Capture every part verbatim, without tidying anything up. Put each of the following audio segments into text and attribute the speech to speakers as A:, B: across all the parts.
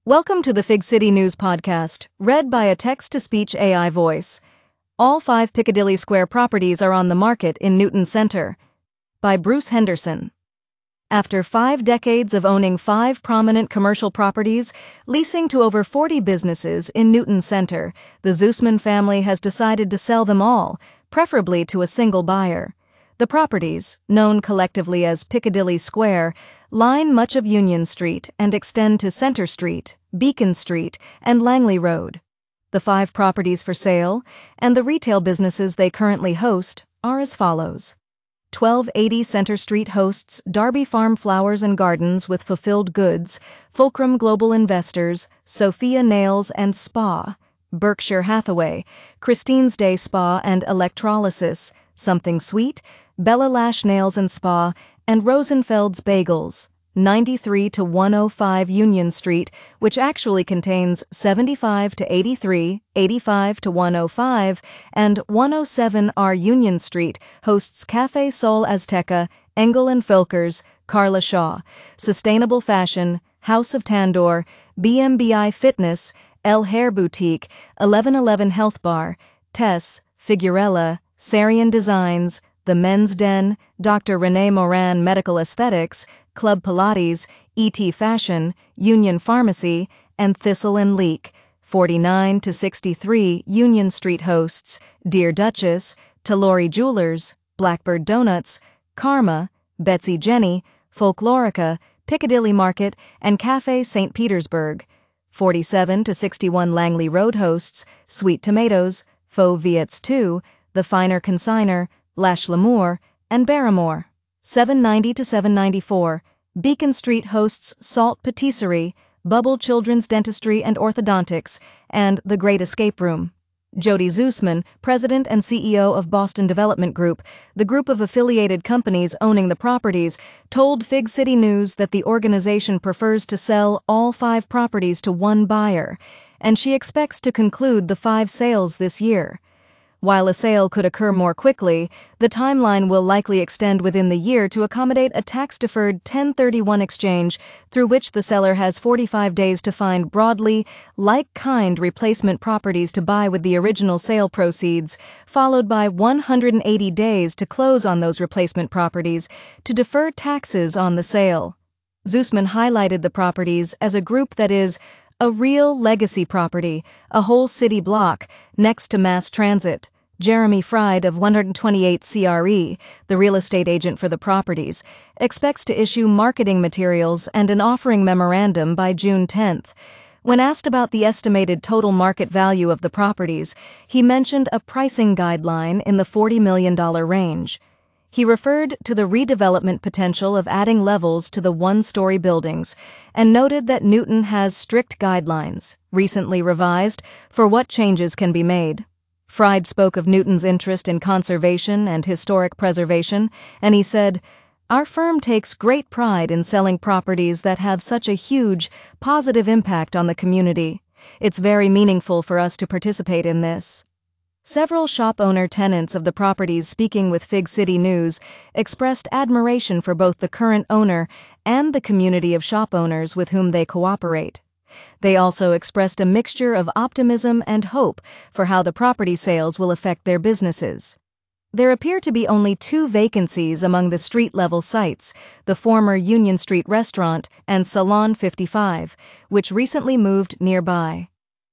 A: Welcome to the Fig City News Podcast, read by a text-to-speech A I voice. All five Piccadilly Square properties are on the market in Newton Center. By Bruce Henderson. After five decades of owning five prominent commercial properties, leasing to over forty businesses in Newton Center, the Zusman family has decided to sell them all, preferably to a single buyer. The properties, known collectively as Piccadilly Square, line much of Union Street and extend to Center Street, Beacon Street, and Langley Road. The five properties for sale, and the retail businesses they currently host, are as follows. twelve eighty Center Street hosts Darby Farm Flowers and Gardens with Fulfilled Goods, Fulcrum Global Investors, Sophia Nails and Spa, Berkshire Hathaway, Christine's Day Spa and Electrolysis, Something Sweet, Bella Lash Nails and Spa, and Rosenfeld's Bagels, ninety-three to one oh five Union Street, which actually contains seventy-five to eighty-three, eighty-five to one oh five, and one oh seven R Union Street hosts Cafe Sol Azteca, Engel and Völkers, Carla Shaw, Sustainable Fashion, House of Tandor, B M B I Fitness, El Hair Boutique, eleven eleven Health Bar, Tess, Figurella, Sarian Designs, The Men's Den, Doctor Renee Moran Medical Aesthetics, Club Pilates, E T Fashion, Union Pharmacy, and Thistle and Leek, forty-nine to sixty-three Union Street hosts Dear Duchess, Talori Jewelers, Blackbird Donuts, Karma, Betsy Jenny, Folklorica, Piccadilly Market, and Cafe Saint Petersburg, forty-seven to sixty-one Langley Road hosts Sweet Tomatoes, Faux Viets two, The Finer Consigner, Lash L'Amour, and Barrymore. seven ninety to seven ninety-four, Beacon Street hosts Salt Patisserie, Bubble Children's Dentistry and Orthodontics, and The Great Escape Room. Jody Zusman, president and C E O of Boston Development Group, the group of affiliated companies owning the properties, told Fig City News that the organization prefers to sell all five properties to one buyer, and she expects to conclude the five sales this year. While a sale could occur more quickly, the timeline will likely extend within the year to accommodate a tax-deferred ten thirty-one exchange through which the seller has forty-five days to find broadly like-kind replacement properties to buy with the original sale proceeds, followed by one hundred eighty days to close on those replacement properties to defer taxes on the sale. Zusman highlighted the properties as a group that is a real legacy property, a whole city block, next to mass transit. Jeremy Fried of one twenty-eight C R E, the real estate agent for the properties, expects to issue marketing materials and an offering memorandum by June tenth. When asked about the estimated total market value of the properties, he mentioned a pricing guideline in the forty million dollars range. He referred to the redevelopment potential of adding levels to the one-story buildings and noted that Newton has strict guidelines, recently revised, for what changes can be made. Fried spoke of Newton's interest in conservation and historic preservation, and he said, "Our firm takes great pride in selling properties that have such a huge, positive impact on the community. It's very meaningful for us to participate in this." Several shop owner tenants of the properties speaking with Fig City News expressed admiration for both the current owner and the community of shop owners with whom they cooperate. They also expressed a mixture of optimism and hope for how the property sales will affect their businesses. There appear to be only two vacancies among the street-level sites, the former Union Street restaurant and Salon fifty-five, which recently moved nearby.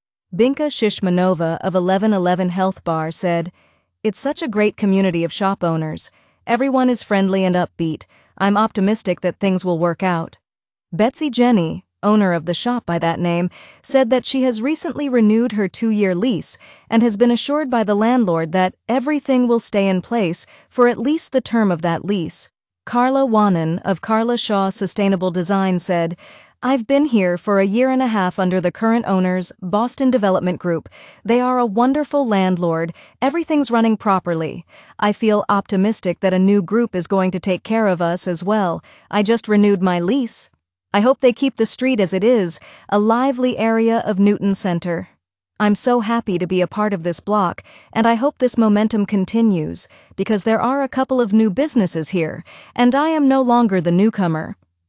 A: Binka Shishmanova of eleven eleven Health Bar said, "It's such a great community of shop owners. Everyone is friendly and upbeat. I'm optimistic that things will work out." Betsy Jenny, owner of the shop by that name, said that she has recently renewed her two-year lease and has been assured by the landlord that everything will stay in place for at least the term of that lease. Carla Wanan of Carla Shaw Sustainable Design said, "I've been here for a year and a half under the current owners, Boston Development Group. They are a wonderful landlord. Everything's running properly. I feel optimistic that a new group is going to take care of us as well. I just renewed my lease. I hope they keep the street as it is, a lively area of Newton Center. I'm so happy to be a part of this block, and I hope this momentum continues, because there are a couple of new businesses here, and I am no longer the newcomer.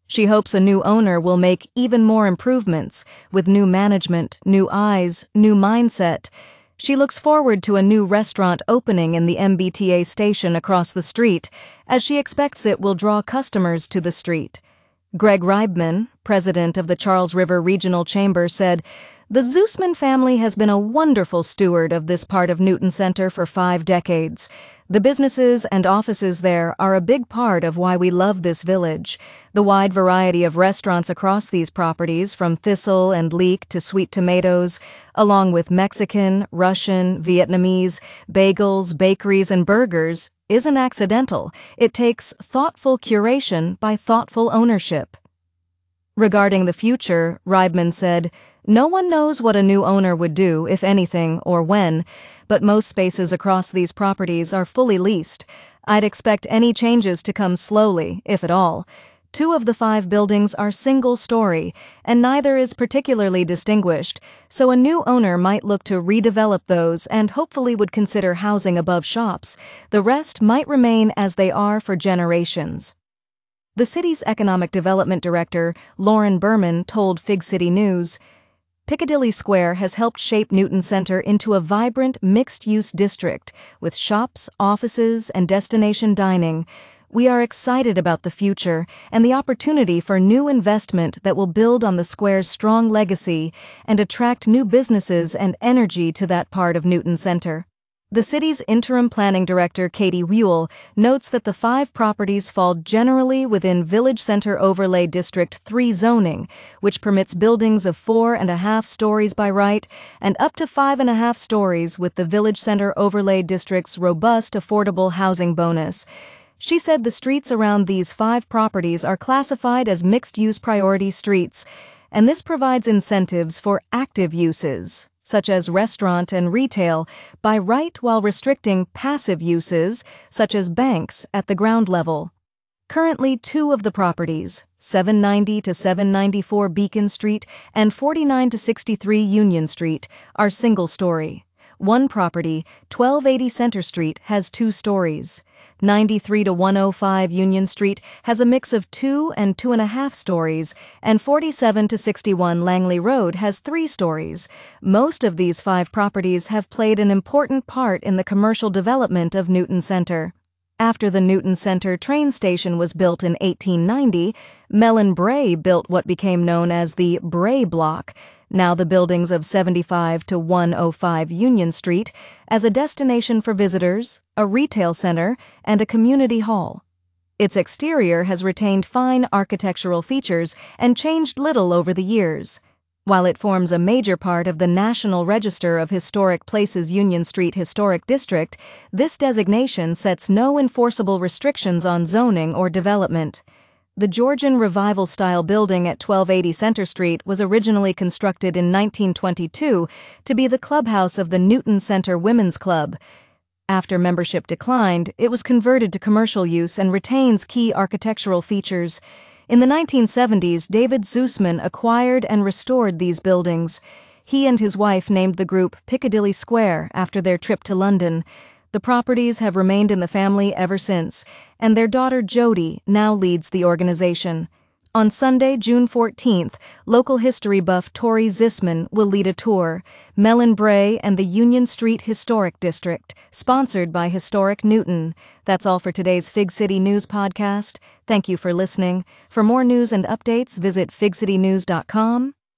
A: She hopes a new owner will make even more improvements, with new management, new eyes, new mindset. She looks forward to a new restaurant opening in the M B T A station across the street, as she expects it will draw customers to the street. Greg Reibman, president of the Charles River Regional Chamber, said, "The Zusman family has been a wonderful steward of this part of Newton Center for five decades. The businesses and offices there are a big part of why we love this village. The wide variety of restaurants across these properties, from Thistle and Leek to Sweet Tomatoes, along with Mexican, Russian, Vietnamese, bagels, bakeries, and burgers, isn't accidental. It takes thoughtful curation by thoughtful ownership." Regarding the future, Reibman said, "No one knows what a new owner would do, if anything, or when, but most spaces across these properties are fully leased. I'd expect any changes to come slowly, if at all. Two of the five buildings are single-story, and neither is particularly distinguished, so a new owner might look to redevelop those and hopefully would consider housing above shops. The rest might remain as they are for generations." The city's economic development director, Lauren Berman, told Fig City News, "Piccadilly Square has helped shape Newton Center into a vibrant, mixed-use district with shops, offices, and destination dining. We are excited about the future and the opportunity for new investment that will build on the square's strong legacy and attract new businesses and energy to that part of Newton Center." The city's interim planning director, Katie Whewell, notes that the five properties fall generally within Village Center Overlay District three zoning, which permits buildings of four and a half stories by right and up to five and a half stories with the Village Center Overlay District's robust affordable housing bonus. She said the streets around these five properties are classified as mixed-use priority streets, and this provides incentives for active uses, such as restaurant and retail, by right while restricting passive uses, such as banks, at the ground level. Currently, two of the properties, seven ninety to seven ninety-four Beacon Street and forty-nine to sixty-three Union Street, are single-story. One property, twelve eighty Center Street, has two stories. ninety-three to one oh five Union Street has a mix of two and two and a half stories, and forty-seven to sixty-one Langley Road has three stories. Most of these five properties have played an important part in the commercial development of Newton Center. After the Newton Center train station was built in eighteen ninety, Mellon Bray built what became known as the Bray Block, now the buildings of seventy-five to one oh five Union Street, as a destination for visitors, a retail center, and a community hall. Its exterior has retained fine architectural features and changed little over the years. While it forms a major part of the National Register of Historic Places Union Street Historic District, this designation sets no enforceable restrictions on zoning or development. The Georgian Revival-style building at twelve eighty Center Street was originally constructed in nineteen twenty-two to be the clubhouse of the Newton Center Women's Club. After membership declined, it was converted to commercial use and retains key architectural features. In the nineteen seventies, David Zusman acquired and restored these buildings. He and his wife named the group Piccadilly Square after their trip to London. The properties have remained in the family ever since, and their daughter Jody now leads the organization. On Sunday, June fourteenth, local history buff Tori Zisman will lead a tour, Mellon Bray and the Union Street Historic District, sponsored by Historic Newton. That's all for today's Fig City News podcast. Thank you for listening. For more news and updates, visit fig city news dot com.